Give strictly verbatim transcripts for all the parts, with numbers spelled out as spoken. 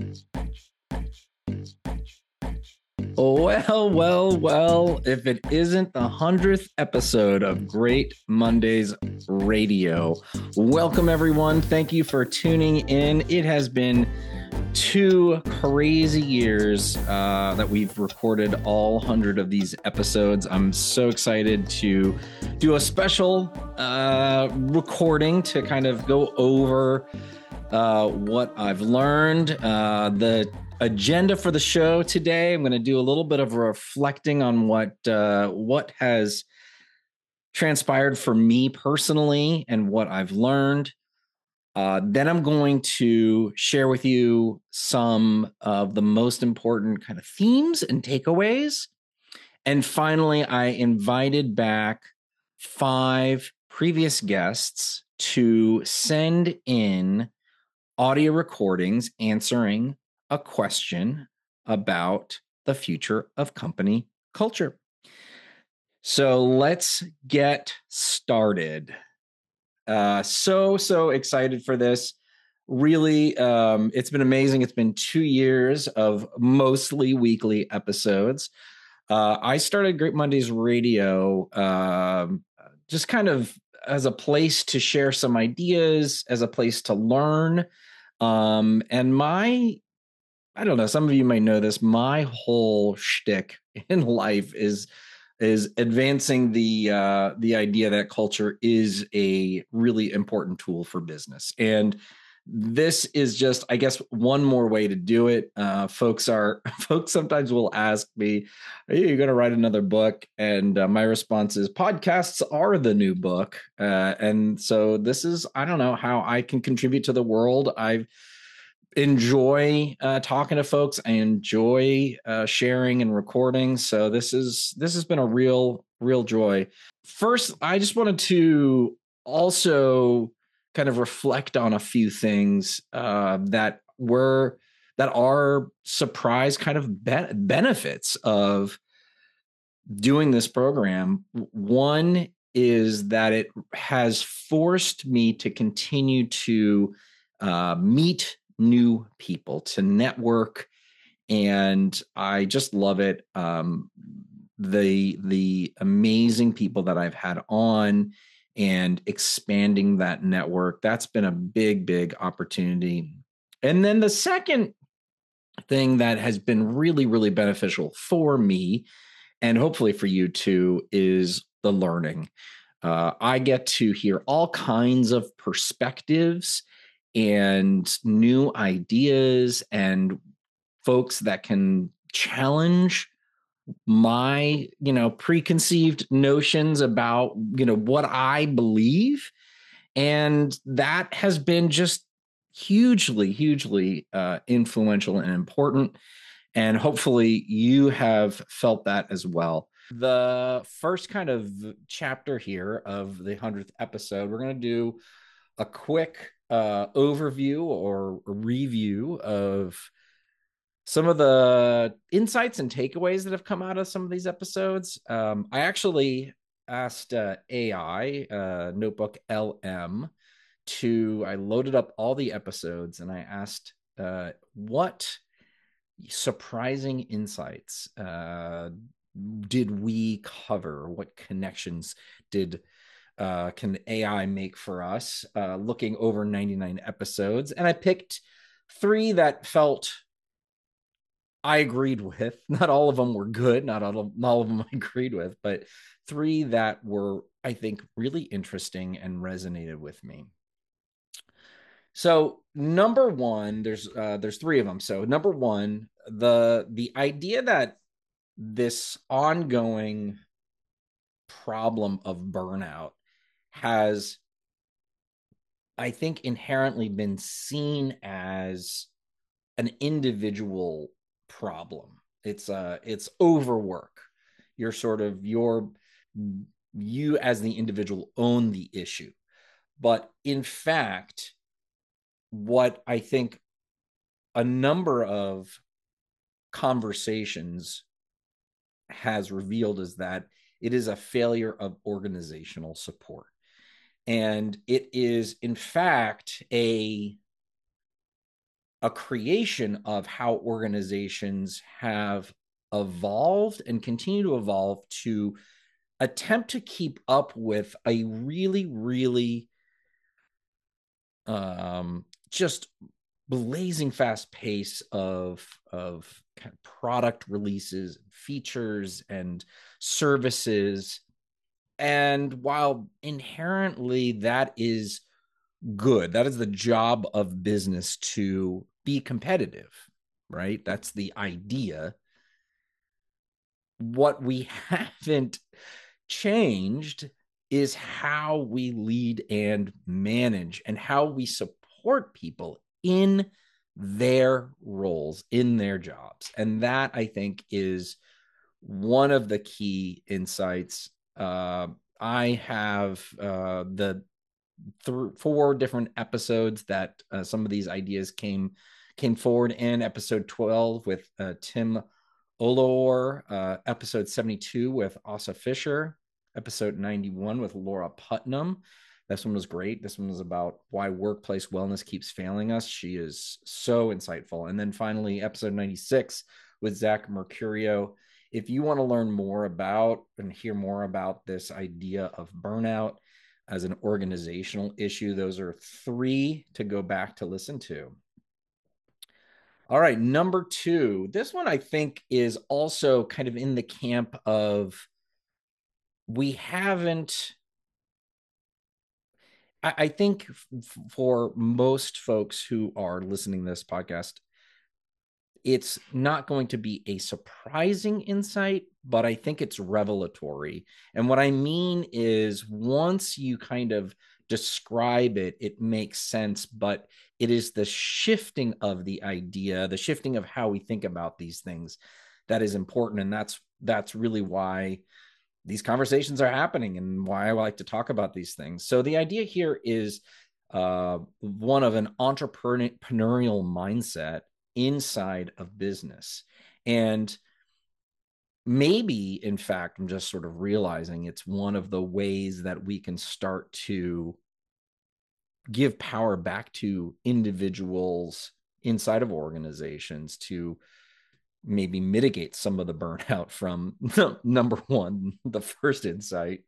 Well, well, well, if it isn't the hundredth episode of Great Mondays Radio. Welcome, everyone. Thank you for tuning in. It has been two crazy years uh, that we've recorded all one hundred of these episodes. I'm so excited to do a special uh, recording to kind of go over uh, what I've learned, uh, the agenda for the show today. I'm going to do a little bit of reflecting on what uh, what has transpired for me personally and what I've learned. Uh, then I'm going to share with you some of the most important kind of themes and takeaways. And finally, I invited back five previous guests to send in audio recordings answering a question about the future of company culture. So let's get started. Uh, so, so excited for this. Really, um, it's been amazing. It's been two years of mostly weekly episodes. Uh, I started Great Mondays Radio um, just kind of as a place to share some ideas, as a place to learn. Um, and my I don't know, some of you may know this, my whole shtick in life is is advancing the uh, the idea that culture is a really important tool for business. And this is just, I guess, one more way to do it. Uh, folks are folks sometimes will ask me, "Are you going to write another book?" And uh, my response is, "Podcasts are the new book." Uh, and so this is, I don't know how I can contribute to the world. I've enjoy uh, talking to folks. I enjoy uh, sharing and recording. So this is this has been a real, real joy. First, I just wanted to also kind of reflect on a few things uh, that were that are surprise kind of be- benefits of doing this program. One is that it has forced me to continue to uh, meet new people, to network, and I just love it. Um, the the amazing people that I've had on and expanding that network, that's been a big, big opportunity. And then the second thing that has been really, really beneficial for me, and hopefully for you too, is the learning. Uh, I get to hear all kinds of perspectives and new ideas and folks that can challenge my, you know, preconceived notions about, you know, what I believe. And that has been just hugely, hugely uh, influential and important. And hopefully you have felt that as well. The first kind of chapter here of the hundredth episode, we're going to do a quick uh, overview or review of some of the insights and takeaways that have come out of some of these episodes. Um, I actually asked uh, A I, uh, Notebook L M, to, I loaded up all the episodes and I asked uh, what surprising insights uh, did we cover? What connections did uh, can A I make for us? Uh, looking over ninety-nine episodes, and I picked three that felt I agreed with. Not all of them were good. Not all of, not all of them I agreed with, but three that were, I think, really interesting and resonated with me. So number one, there's uh, there's three of them. So number one, the the idea that this ongoing problem of burnout has, I think, inherently been seen as an individual problem. It's uh it's overwork. You're sort of your you as the individual own the issue. But in fact, what I think a number of conversations has revealed is that it is a failure of organizational support. And it is, in fact, a a creation of how organizations have evolved and continue to evolve to attempt to keep up with a really, really um, just blazing fast pace of of kind of product releases, features, and services. And while inherently that is good, that is the job of business to be competitive, right? That's the idea. What we haven't changed is how we lead and manage and how we support people in their roles, in their jobs. And that, I think, is one of the key insights. Uh, I have uh, the th- four different episodes that uh, some of these ideas came came forward in. Episode twelve with uh, Tim Olor, uh, episode seventy-two with Asa Fisher, episode ninety-one with Laura Putnam. This one was great. This one was about why workplace wellness keeps failing us. She is so insightful. And then finally, episode ninety-six with Zach Mercurio. If you want to learn more about and hear more about this idea of burnout as an organizational issue, those are three to go back to listen to. All right, number two. This one I think is also kind of in the camp of we haven't. I, I think f- for most folks who are listening to this podcast, it's not going to be a surprising insight, but I think it's revelatory. And what I mean is, once you kind of describe it, it makes sense, but it is the shifting of the idea, the shifting of how we think about these things that is important. And that's that's really why these conversations are happening and why I like to talk about these things. So the idea here is uh, one of an entrepreneurial mindset inside of business. And maybe, in fact, I'm just sort of realizing it's one of the ways that we can start to give power back to individuals inside of organizations to maybe mitigate some of the burnout from number one, the first insight.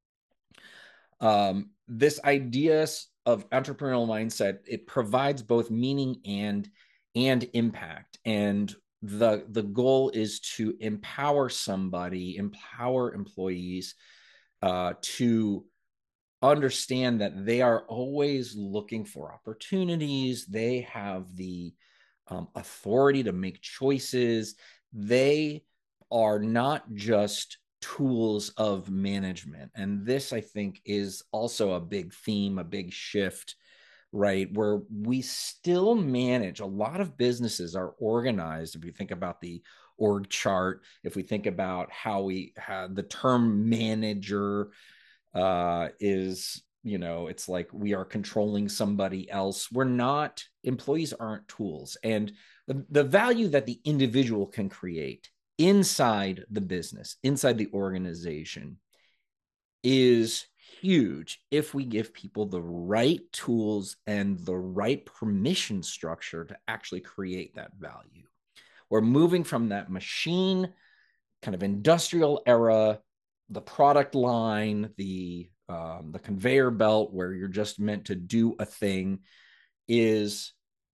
Um, this idea of entrepreneurial mindset, it provides both meaning and and impact. And the the goal is to empower somebody, empower employees uh, to understand that they are always looking for opportunities. They have the um, authority to make choices. They are not just tools of management. And this, I think, is also a big theme, a big shift, right? Where we still manage. A lot of businesses are organized. If you think about the org chart, if we think about how we have the term manager uh, is, you know, it's like we are controlling somebody else. We're not, employees aren't tools. And the, the value that the individual can create inside the business, inside the organization, is huge if we give people the right tools and the right permission structure to actually create that value. We're moving from that machine kind of industrial era, the product line, the um, the conveyor belt where you're just meant to do a thing, is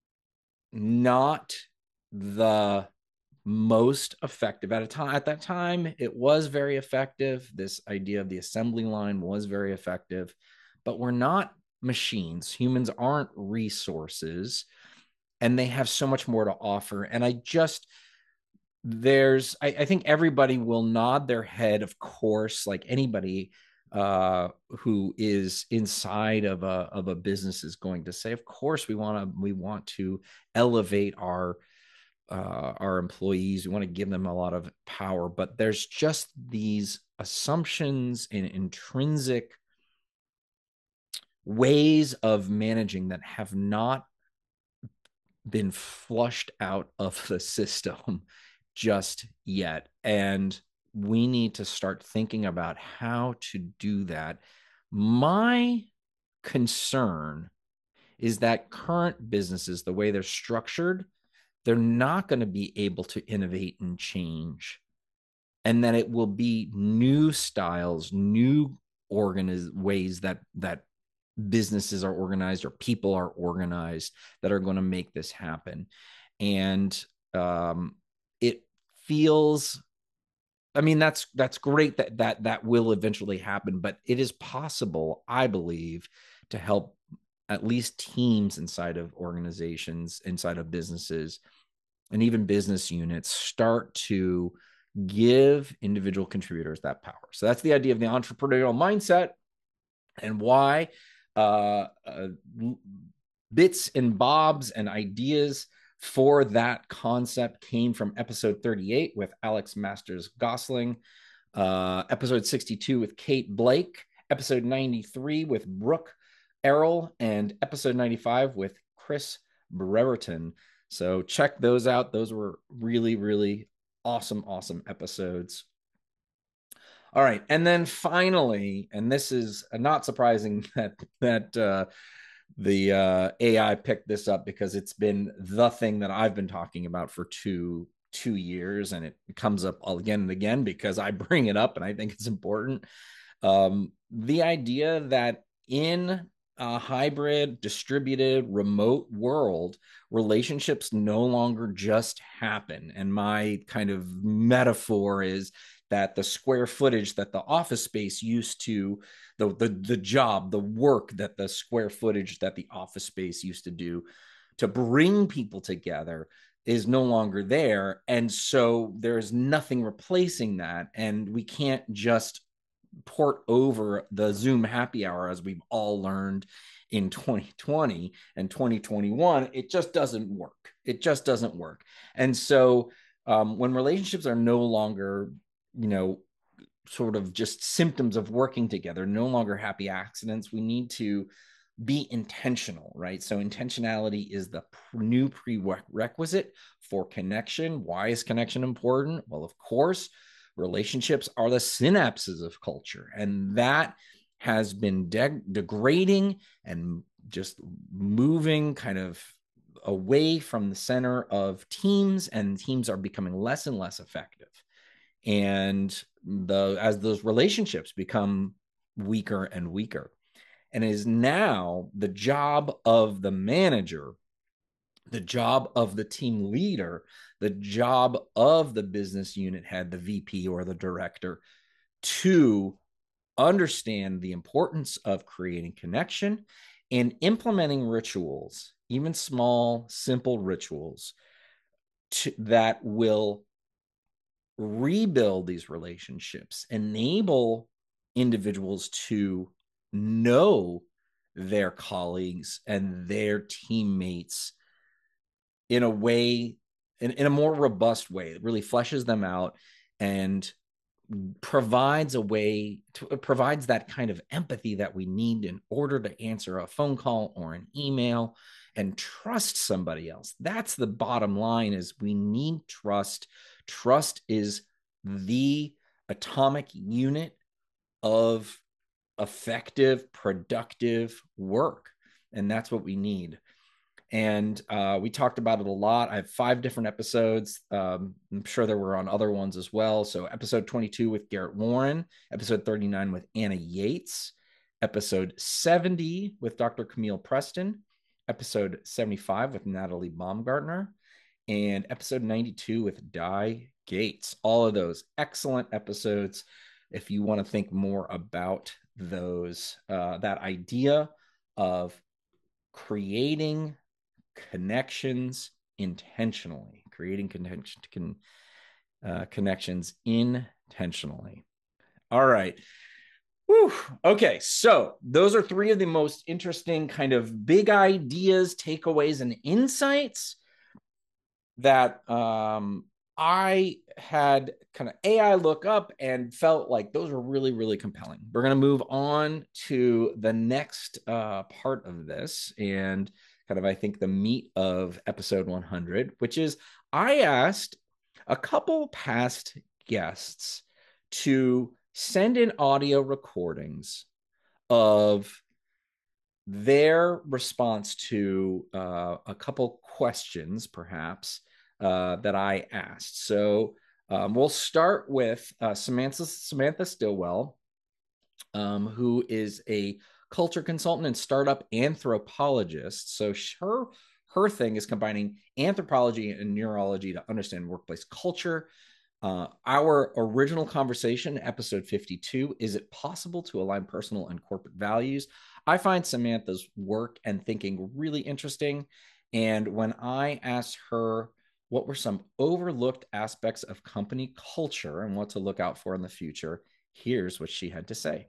not the most effective at a time. At that time, it was very effective. This idea of the assembly line was very effective, but we're not machines. Humans aren't resources, and they have so much more to offer. And I just there's I, I think everybody will nod their head, of course, like anybody uh who is inside of a of a business is going to say, of course we want to we want to elevate our uh our employees. We want to give them a lot of power, but there's just these assumptions and intrinsic ways of managing that have not been flushed out of the system just yet. And we need to start thinking about how to do that. My concern is that current businesses, the way they're structured, they're not going to be able to innovate and change. And that it will be new styles, new organiz- ways that that businesses are organized or people are organized that are going to make this happen. And um, it feels, I mean, that's that's great that that that will eventually happen, but it is possible, I believe, to help at least teams inside of organizations, inside of businesses, and even business units start to give individual contributors that power. So that's the idea of the entrepreneurial mindset, and why uh, uh, bits and bobs and ideas for that concept came from episode thirty-eight with Alex Masters Gosling, uh, episode sixty-two with Kate Blake, episode ninety-three with Brooke Errol, and episode ninety-five with Chris Brereton. So check those out. Those were really, really awesome, awesome episodes. All right. And then finally, and this is not surprising that that uh, the uh, A I picked this up, because it's been the thing that I've been talking about for two two years, and it comes up again and again because I bring it up and I think it's important. Um, the idea that in a hybrid, distributed, remote world, relationships no longer just happen. And my kind of metaphor is that the square footage that the office space used to, the, the, the job, the work that the square footage that the office space used to do to bring people together is no longer there. And so there's nothing replacing that. And we can't just port over the Zoom happy hour, as we've all learned in twenty twenty and twenty twenty-one. It just doesn't work. It just doesn't work. And so um, when relationships are no longer, you know, sort of just symptoms of working together, no longer happy accidents, we need to be intentional, right? So intentionality is the new prerequisite for connection. Why is connection important? Well, of course, relationships are the synapses of culture, and that has been de- degrading and just moving kind of away from the center of teams, and teams are becoming less and less effective. And the as those relationships become weaker and weaker, and it is now the job of the manager, the job of the team leader, the job of the business unit head, the V P or the director, to understand the importance of creating connection and implementing rituals, even small, simple rituals to, that will rebuild these relationships, enable individuals to know their colleagues and their teammates in a way, in, in a more robust way. It really fleshes them out and provides a way to it provides that kind of empathy that we need in order to answer a phone call or an email and trust somebody else. That's the bottom line, is we need trust. Trust is the atomic unit of effective, productive work. And that's what we need. And uh, we talked about it a lot. I have five different episodes. Um, I'm sure there were on other ones as well. So episode twenty-two with Garrett Warren, episode thirty-nine with Anna Yates, episode seventy with Doctor Camille Preston, episode seventy-five with Natalie Baumgartner, and episode ninety-two with Di Gates. All of those excellent episodes. If you want to think more about those, uh, that idea of creating connections intentionally, creating connection, con, uh, connections intentionally. All right. Whew. Okay, so those are three of the most interesting kind of big ideas, takeaways, and insights that um, I had kind of A I look up and felt like those were really, really compelling. We're going to move on to the next uh, part of this, and kind of, I think, the meat of episode one hundred, which is I asked a couple past guests to send in audio recordings of their response to uh, a couple questions, perhaps, uh, that I asked. So um, we'll start with uh, Samantha, Samantha Stillwell, um, who is a culture consultant and startup anthropologist. So her her thing is combining anthropology and neurology to understand workplace culture. Uh, our original conversation, episode fifty-two, is it possible to align personal and corporate values? I find Samantha's work and thinking really interesting. And when I asked her what were some overlooked aspects of company culture and what to look out for in the future, here's what she had to say.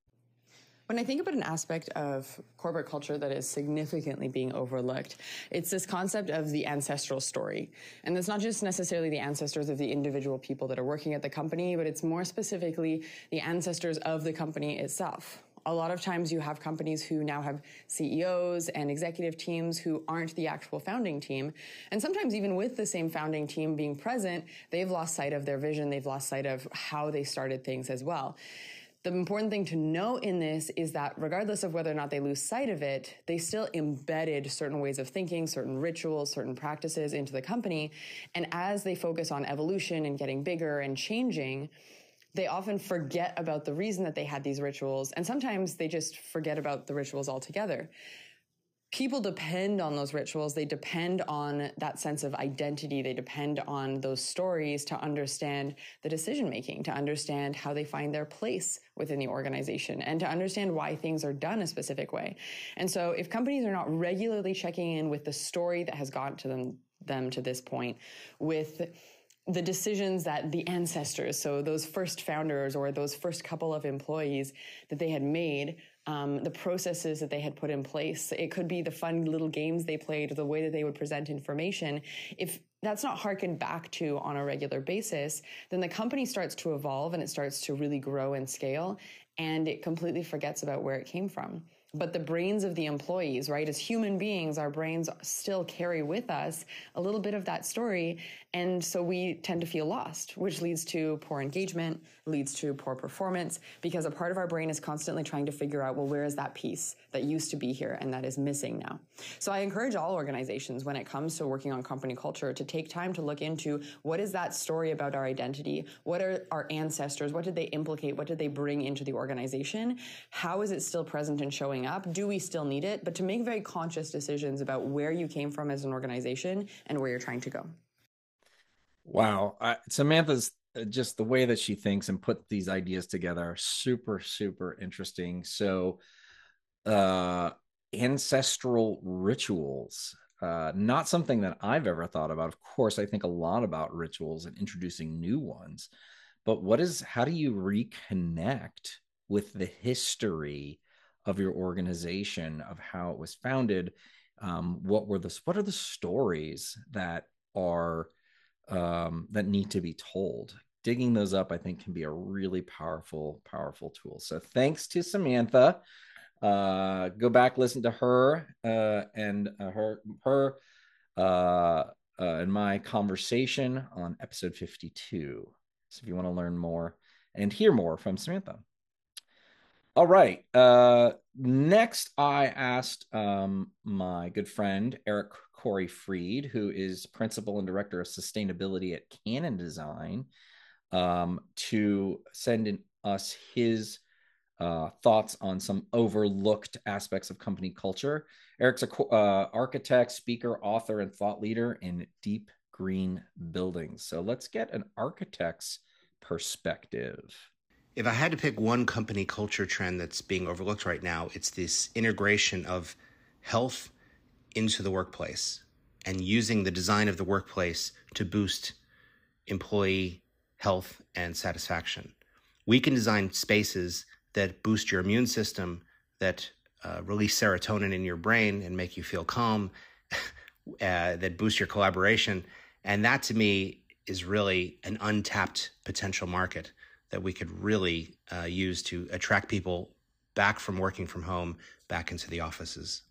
When I think about an aspect of corporate culture that is significantly being overlooked, it's this concept of the ancestral story. And it's not just necessarily the ancestors of the individual people that are working at the company, but it's more specifically the ancestors of the company itself. A lot of times you have companies who now have C E Os and executive teams who aren't the actual founding team. And sometimes even with the same founding team being present, they've lost sight of their vision. They've lost sight of how they started things as well. The important thing to note in this is that regardless of whether or not they lose sight of it, they still embedded certain ways of thinking, certain rituals, certain practices into the company. And as they focus on evolution and getting bigger and changing, they often forget about the reason that they had these rituals. And sometimes they just forget about the rituals altogether. People depend on those rituals. They depend on that sense of identity. They depend on those stories to understand the decision-making, to understand how they find their place within the organization, and to understand why things are done a specific way. And so if companies are not regularly checking in with the story that has gotten to them, them to this point, with the decisions that the ancestors, so those first founders or those first couple of employees that they had made, um, the processes that they had put in place. It could be the fun little games they played, the way that they would present information. If that's not harkened back to on a regular basis, then the company starts to evolve and it starts to really grow and scale, and it completely forgets about where it came from. But the brains of the employees, right, as human beings, our brains still carry with us a little bit of that story. And so we tend to feel lost, which leads to poor engagement, leads to poor performance, because a part of our brain is constantly trying to figure out, well, where is that piece that used to be here and that is missing now? So I encourage all organizations when it comes to working on company culture to take time to look into what is that story about our identity? What are our ancestors? What did they implicate? What did they bring into the organization? How is it still present and showing up? Do we still need it? But to make very conscious decisions about where you came from as an organization and where you're trying to go. Wow. I, Samantha's just the way that she thinks and put these ideas together are super, super interesting. So, uh, ancestral rituals, uh, not something that I've ever thought about. Of course, I think a lot about rituals and introducing new ones, but what is, how do you reconnect with the history of your organization, of how it was founded? Um, what were the, what are the stories that are, um, that need to be told? Digging those up, I think, can be a really powerful, powerful tool. So thanks to Samantha. Uh, go back, listen to her uh, and uh, her, her uh, uh, and my conversation on episode fifty-two. So if you want to learn more and hear more from Samantha. All right. Uh, next, I asked um, my good friend, Eric Corey Freed, who is principal and director of sustainability at Canon Design, um, to send in us his uh, thoughts on some overlooked aspects of company culture. Eric's an uh, architect, speaker, author, and thought leader in deep green buildings. So let's get an architect's perspective. If I had to pick one company culture trend that's being overlooked right now, it's this integration of health into the workplace and using the design of the workplace to boost employee health and satisfaction. We can design spaces that boost your immune system, that uh, release serotonin in your brain and make you feel calm, uh, that boost your collaboration. And that to me is really an untapped potential market that we could really uh, use to attract people back from working from home, back into the offices.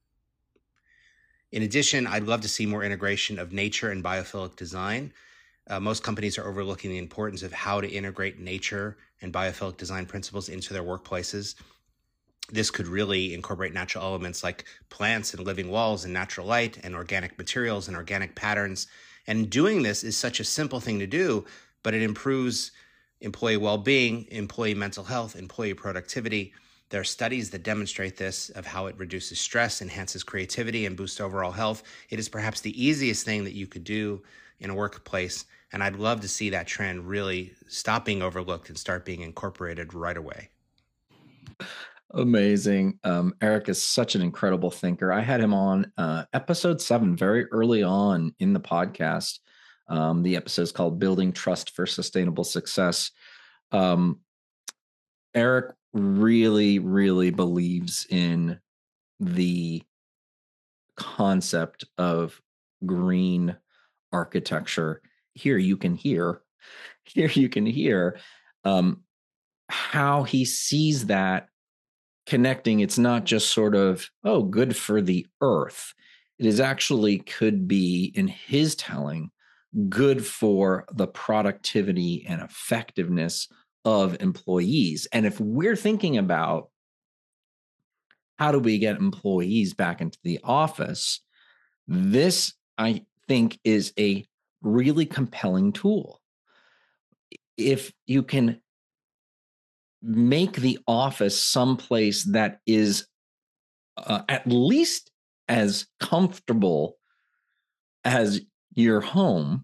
In addition, I'd love to see more integration of nature and biophilic design. Uh, most companies are overlooking the importance of how to integrate nature and biophilic design principles into their workplaces. this could really incorporate natural elements like plants and living walls and natural light and organic materials and organic patterns. And doing this is such a simple thing to do, but it improves employee well-being, employee mental health, employee productivity. There are studies that demonstrate this, of how it reduces stress, enhances creativity, and boosts overall health. It is perhaps the easiest thing that you could do in a workplace, and I'd love to see that trend really stop being overlooked and start being incorporated right away. Amazing. Um, Eric is such an incredible thinker. I had him on uh, episode seven, very early on in the podcast. Um, the episode is called Building Trust for Sustainable Success. Um, Eric really, really believes in the concept of green architecture. Here you can hear, here you can hear um, how he sees that connecting. It's not just sort of, oh, good for the earth. It is actually could be, in his telling, good for the productivity and effectiveness of employees. And if we're thinking about how do we get employees back into the office, this, I think, is a really compelling tool. If you can make the office someplace that is uh, at least as comfortable as your home,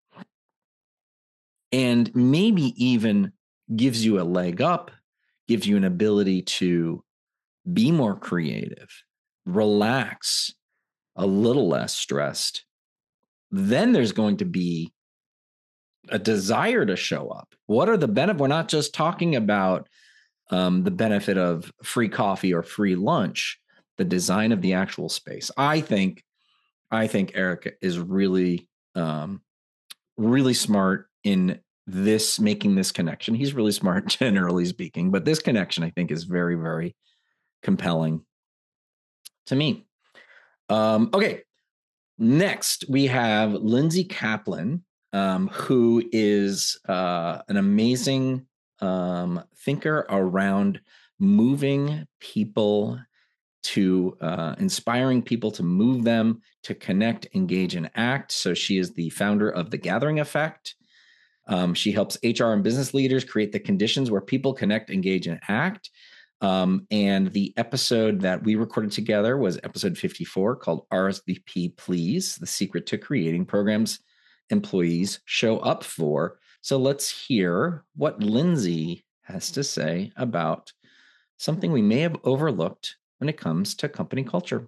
and maybe even gives you a leg up, gives you an ability to be more creative, relax, a little less stressed, then there's going to be a desire to show up. What are the benefits? We're not just talking about um, the benefit of free coffee or free lunch, the design of the actual space. I think, I think Eric is really, um, really smart in this, making this connection. He's really smart, generally speaking, but this connection, I think, is very, very compelling to me. Um, okay. Next, we have Lindsay Kaplan, um, who is uh, an amazing um, thinker around moving people to uh, inspiring people to move them to connect, engage, and act. So she is the founder of The Gathering Effect. Um, she helps H R and business leaders create the conditions where people connect, engage, and act. Um, and the episode that we recorded together was episode fifty-four, called R S V P Please, the secret to creating programs employees show up for. So let's hear what Lindsay has to say about something we may have overlooked when it comes to company culture.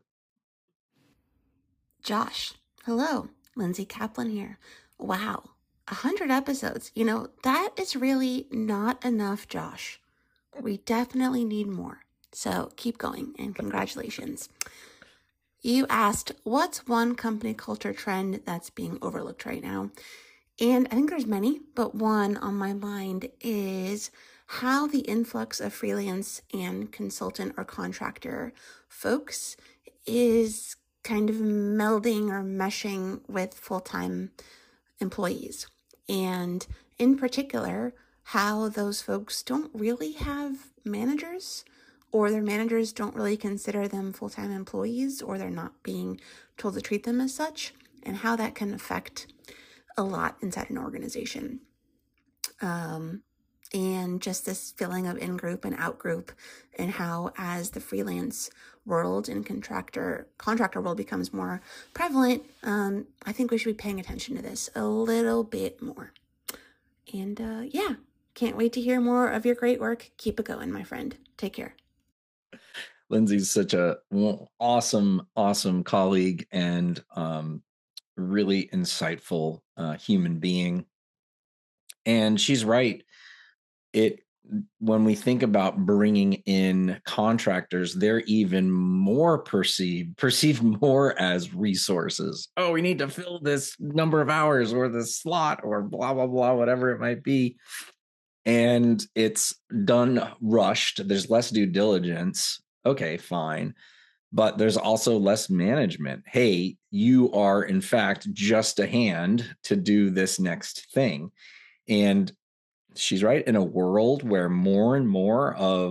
Josh, hello, Lindsay Kaplan here. Wow, a hundred episodes. You know, that is really not enough, Josh. We definitely need more. So keep going and congratulations. You asked, what's one company culture trend that's being overlooked right now? And I think there's many, but one on my mind is how the influx of freelance and consultant or contractor folks is kind of melding or meshing with full-time employees. And in particular, how those folks don't really have managers, or their managers don't really consider them full-time employees, or they're not being told to treat them as such, and how that can affect a lot inside an organization. Um, and just this feeling of in-group and out-group, and how as the freelance world and contractor contractor world becomes more prevalent, um, I think we should be paying attention to this a little bit more. And uh, yeah, can't wait to hear more of your great work. Keep it going, my friend. Take care. Lindsay's such a awesome, awesome colleague and um, really insightful uh, human being. And she's right. It when we think about bringing in contractors, they're even more perceived perceived more as resources. Oh, we need to fill this number of hours or this slot or blah, blah, blah, whatever it might be. And it's done rushed. There's less due diligence. Okay, fine. But there's also less management. Hey, you are, in fact, just a hand to do this next thing. And she's right. In a world where more and more of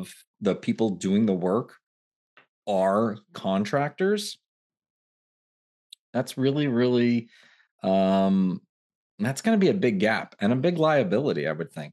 the people doing the work are contractors, that's really, really, um, that's going to be a big gap and a big liability, I would think.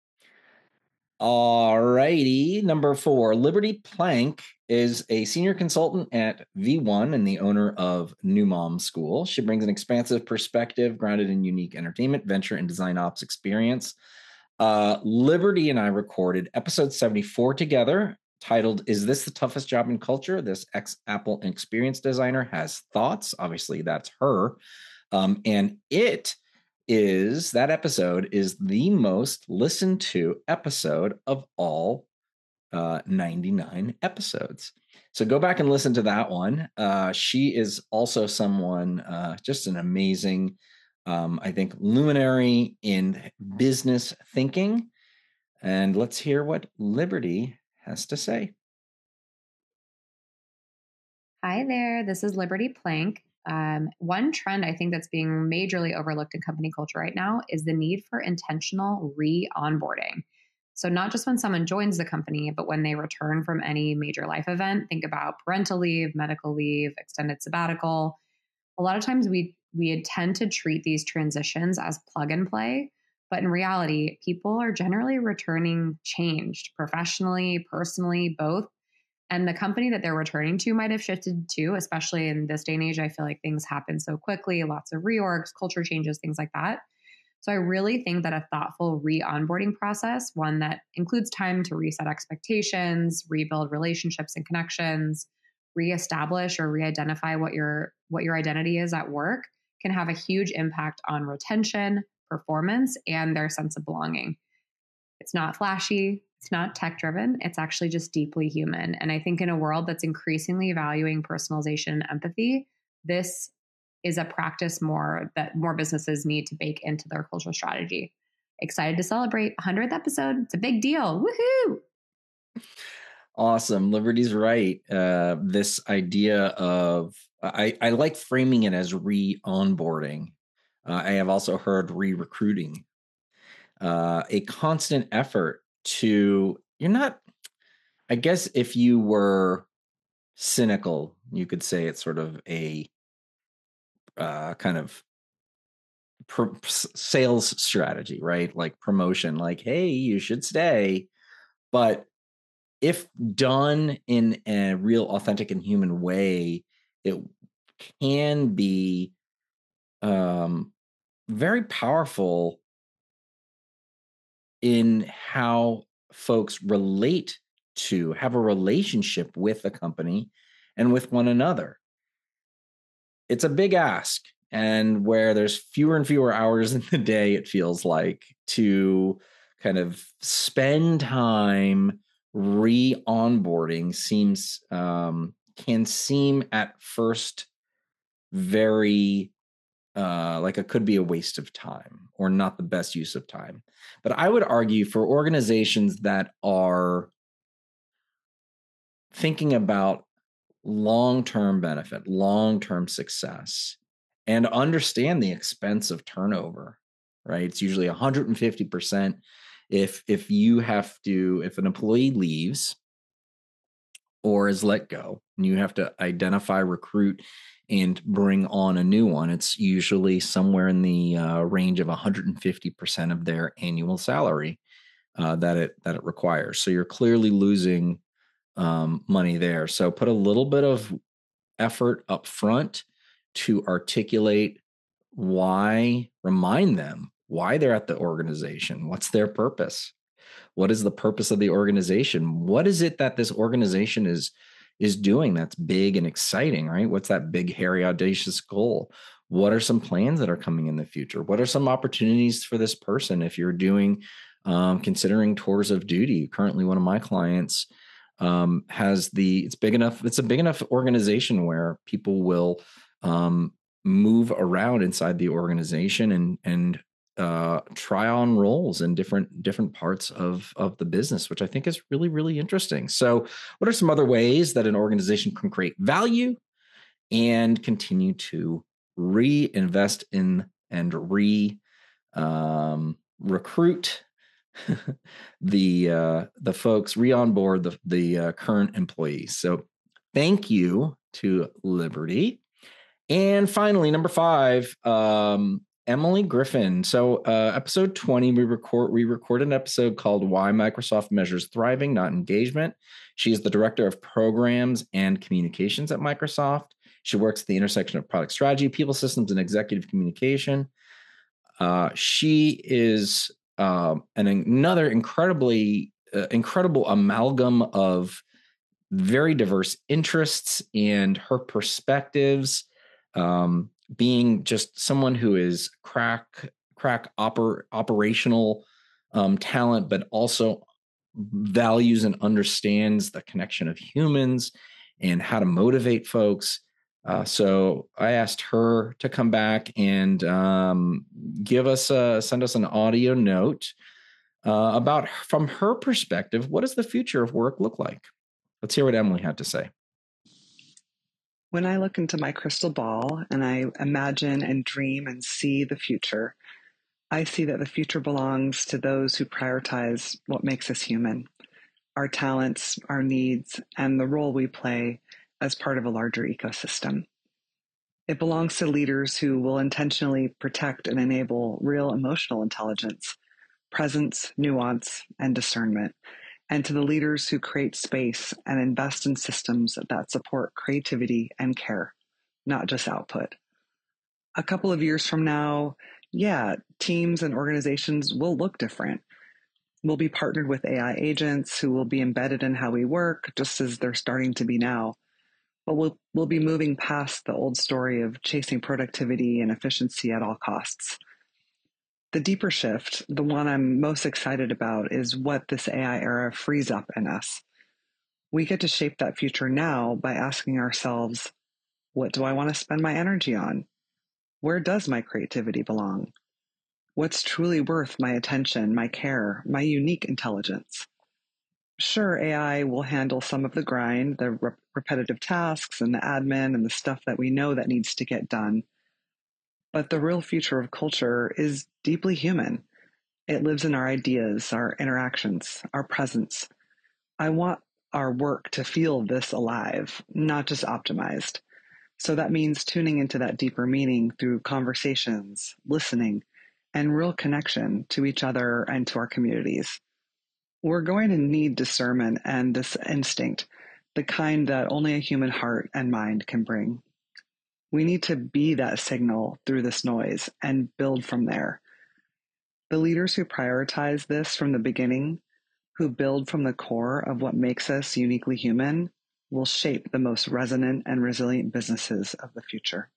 All righty. Number four, Liberty Plank is a senior consultant at V one and the owner of New Mom School. She brings an expansive perspective grounded in unique entertainment, venture, and design ops experience. Uh, Liberty and I recorded episode seventy-four together, titled, Is This the Toughest Job in Culture? This ex-Apple experience designer has thoughts. Obviously, that's her. Um, and it is, that episode is the most listened to episode of all uh, ninety-nine episodes. So go back and listen to that one. Uh, she is also someone, uh, just an amazing, um, I think, luminary in business thinking. And let's hear what Liberty has to say. Hi there, this is Liberty Plank. Um, one trend I think that's being majorly overlooked in company culture right now is the need for intentional re-onboarding. So not just when someone joins the company, but when they return from any major life event. Think about parental leave, medical leave, extended sabbatical. A lot of times we we tend to treat these transitions as plug and play, but in reality, people are generally returning changed professionally, personally, both. And the company that they're returning to might have shifted too, especially in this day and age. I feel like things happen so quickly, lots of reorgs, culture changes, things like that. So I really think that a thoughtful re-onboarding process, one that includes time to reset expectations, rebuild relationships and connections, reestablish or re-identify what your what your identity is at work, can have a huge impact on retention, performance, and their sense of belonging. It's not flashy. It's not tech-driven. It's actually just deeply human. And I think in a world that's increasingly valuing personalization and empathy, this is a practice more that more businesses need to bake into their cultural strategy. Excited to celebrate one hundredth episode. It's a big deal. Woohoo! Awesome. Liberty's right. Uh, this idea of, I, I like framing it as re-onboarding. Uh, I have also heard re-recruiting. Uh, a constant effort to, you're not, I guess if you were cynical, you could say it's sort of a uh, kind of pr- sales strategy, right? Like promotion, like, hey, you should stay. But if done in a real authentic and human way, it can be um, very powerful in how folks relate to, have a relationship with a company and with one another. It's a big ask, and where there's fewer and fewer hours in the day, it feels like, to kind of spend time re-onboarding seems um, can seem at first very uh, like it could be a waste of time or not the best use of time. But I would argue for organizations that are thinking about long-term benefit, long-term success, and understand the expense of turnover, right? It's usually one hundred fifty percent. If if you have to, if an employee leaves or is let go, and you have to identify, recruit, and bring on a new one, it's usually somewhere in the uh, range of one hundred fifty percent of their annual salary uh, that it that it requires. So you're clearly losing um, money there. So put a little bit of effort up front to articulate why, remind them why they're at the organization. What's their purpose? What is the purpose of the organization? What is it that this organization is is doing that's big and exciting, right? What's that big, hairy, audacious goal? What are some plans that are coming in the future? What are some opportunities for this person if you're doing, um, considering tours of duty? Currently, one of my clients um, has the, it's big enough, it's a big enough organization where people will um, move around inside the organization and, and uh, try on roles in different, different parts of, of the business, which I think is really, really interesting. So what are some other ways that an organization can create value and continue to reinvest in and re um, recruit the uh, the folks, re-onboard the the uh, current employees. So thank you to Liberty. And finally, number five, um, Emily Griffin. So uh, episode twenty, we record we recorded an episode called Why Microsoft Measures Thriving, Not Engagement. She is the director of programs and communications at Microsoft. She works at the intersection of product strategy, people systems, and executive communication. Uh, she is um, an, another incredibly uh, incredible amalgam of very diverse interests and her perspectives. Um, being just someone who is crack crack oper, operational um, talent, but also values and understands the connection of humans and how to motivate folks. Uh, so I asked her to come back and um, give us a, send us an audio note uh, about, from her perspective, what does the future of work look like? Let's hear what Emily had to say. When I look into my crystal ball and I imagine and dream and see the future, I see that the future belongs to those who prioritize what makes us human, our talents, our needs, and the role we play as part of a larger ecosystem. It belongs to leaders who will intentionally protect and enable real emotional intelligence, presence, nuance, and discernment, and to the leaders who create space and invest in systems that support creativity and care, not just output. A couple of years from now, yeah, teams and organizations will look different. We'll be partnered with A I agents who will be embedded in how we work, just as they're starting to be now. But we'll, we'll be moving past the old story of chasing productivity and efficiency at all costs. The deeper shift, the one I'm most excited about, is what this A I era frees up in us. We get to shape that future now by asking ourselves, what do I want to spend my energy on? Where does my creativity belong? What's truly worth my attention, my care, my unique intelligence? Sure, A I will handle some of the grind, the re- repetitive tasks and the admin and the stuff that we know that needs to get done. But the real future of culture is deeply human. It lives in our ideas, our interactions, our presence. I want our work to feel this alive, not just optimized. So that means tuning into that deeper meaning through conversations, listening, and real connection to each other and to our communities. We're going to need discernment and this instinct, the kind that only a human heart and mind can bring. We need to be that signal through this noise and build from there. The leaders who prioritize this from the beginning, who build from the core of what makes us uniquely human, will shape the most resonant and resilient businesses of the future.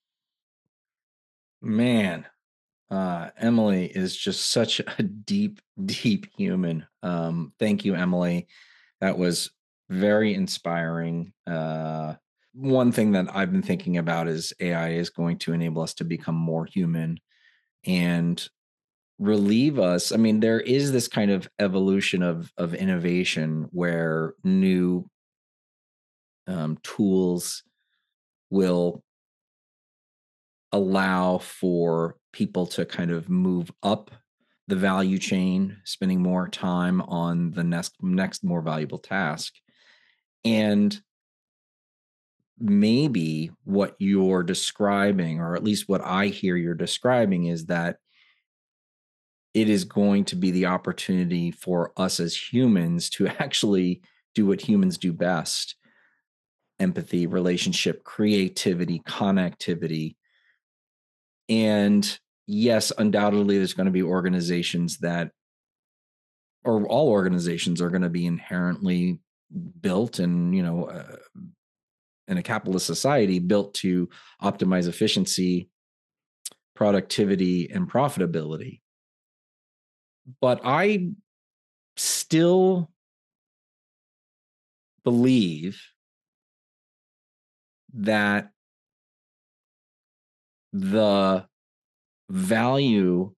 Man, uh, Emily is just such a deep, deep human. Um, thank you, Emily. That was very inspiring. Uh, one thing that I've been thinking about is A I is going to enable us to become more human and relieve us. I mean, there is this kind of evolution of of innovation where new um, tools will allow for people to kind of move up the value chain, spending more time on the next next more valuable task. And maybe what you're describing, or at least what I hear you're describing, is that it is going to be the opportunity for us as humans to actually do what humans do best: empathy, relationship, creativity, connectivity. And yes, undoubtedly, there's going to be organizations that, or all organizations are going to be inherently built and, you know, uh, in a capitalist society, built to optimize efficiency, productivity, and profitability. But I still believe that the value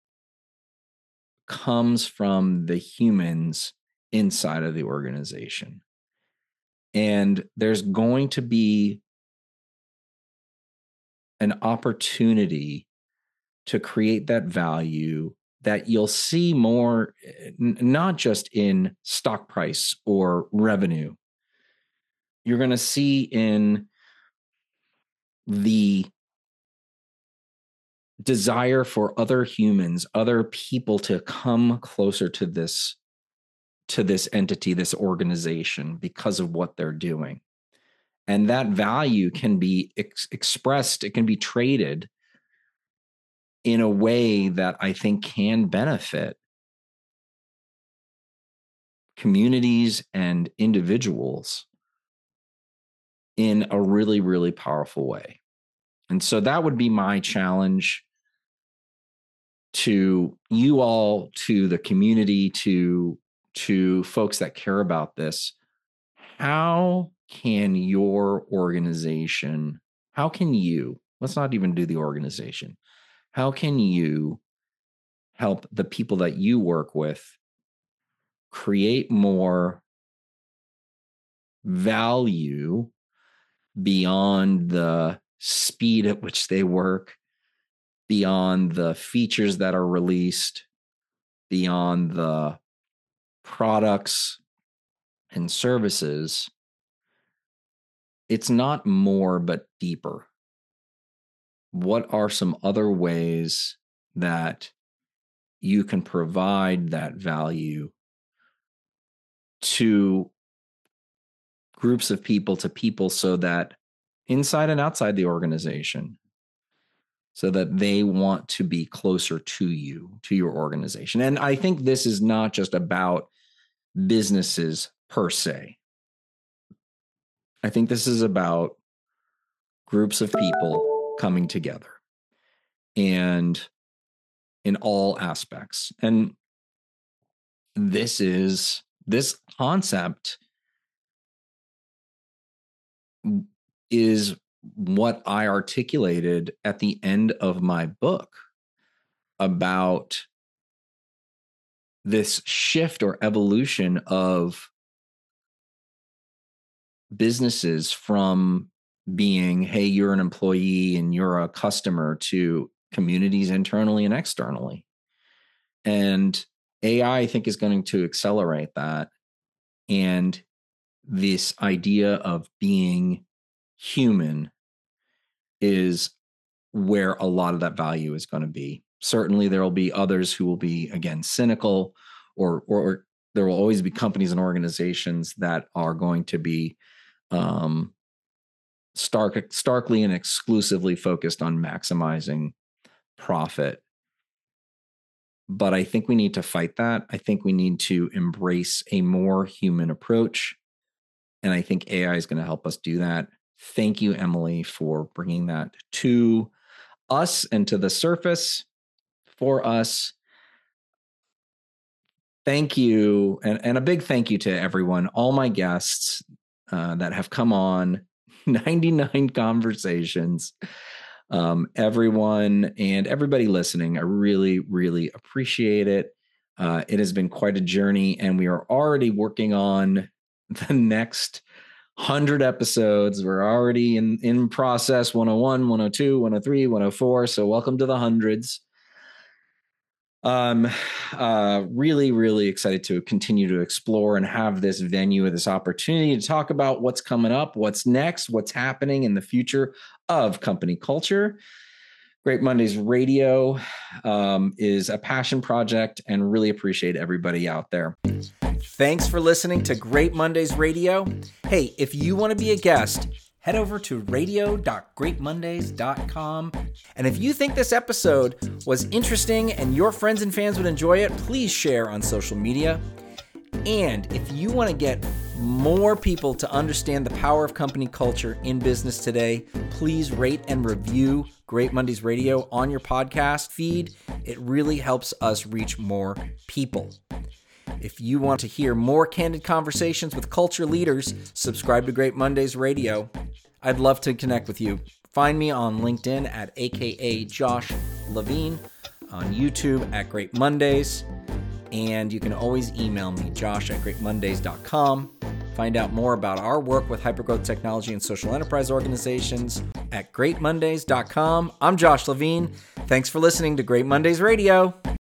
comes from the humans inside of the organization. And there's going to be an opportunity to create that value that you'll see more, n- not just in stock price or revenue. You're going to see in the desire for other humans, other people to come closer to this, to this entity, this organization, because of what they're doing. And that value can be ex- expressed, it can be traded in a way that I think can benefit communities and individuals in a really, really powerful way. And so that would be my challenge to you all, to the community, to, to folks that care about this. How can your organization, how can you, let's not even do the organization, how can you help the people that you work with create more value beyond the speed at which they work, beyond the features that are released, beyond the products and services? It's not more, but deeper. What are some other ways that you can provide that value to groups of people, to people, so that inside and outside the organization, so that they want to be closer to you, to your organization? And I think this is not just about businesses per se. I think this is about groups of people coming together, and in all aspects. And this is, this concept is what I articulated at the end of my book about this shift or evolution of businesses from being, hey, you're an employee and you're a customer, to communities internally and externally. And A I, I think, is going to accelerate that. And this idea of being human is where a lot of that value is going to be. Certainly, there will be others who will be, again, cynical, or, or, or there will always be companies and organizations that are going to be um, stark, starkly and exclusively focused on maximizing profit. But I think we need to fight that. I think we need to embrace a more human approach. And I think A I is going to help us do that. Thank you, Emily, for bringing that to us and to the surface for us. Thank you. And, and a big thank you to everyone, all my guests uh, that have come on, ninety-nine conversations, um, everyone and everybody listening. I really, really appreciate it. Uh, it has been quite a journey, and we are already working on the next one hundred episodes. We're already in, in process, one oh one, one oh two, one oh three, one oh four. So welcome to the hundreds. Um, uh, really, really excited to continue to explore and have this venue, this opportunity to talk about what's coming up, what's next, what's happening in the future of company culture. Great Mondays Radio um, is a passion project, and really appreciate everybody out there. Thanks for listening to Great Mondays Radio. Hey, if you want to be a guest, head over to radio dot great mondays dot com. And if you think this episode was interesting and your friends and fans would enjoy it, please share on social media. And if you want to get more people to understand the power of company culture in business today, please rate and review Great Mondays Radio on your podcast feed. It really helps us reach more people. If you want to hear more candid conversations with culture leaders, subscribe to Great Mondays Radio. I'd love to connect with you. Find me on LinkedIn at A K A Josh Levine, on YouTube at Great Mondays, and you can always email me, josh at great mondays dot com. Find out more about our work with hypergrowth technology and social enterprise organizations at great mondays dot com. I'm Josh Levine. Thanks for listening to Great Mondays Radio.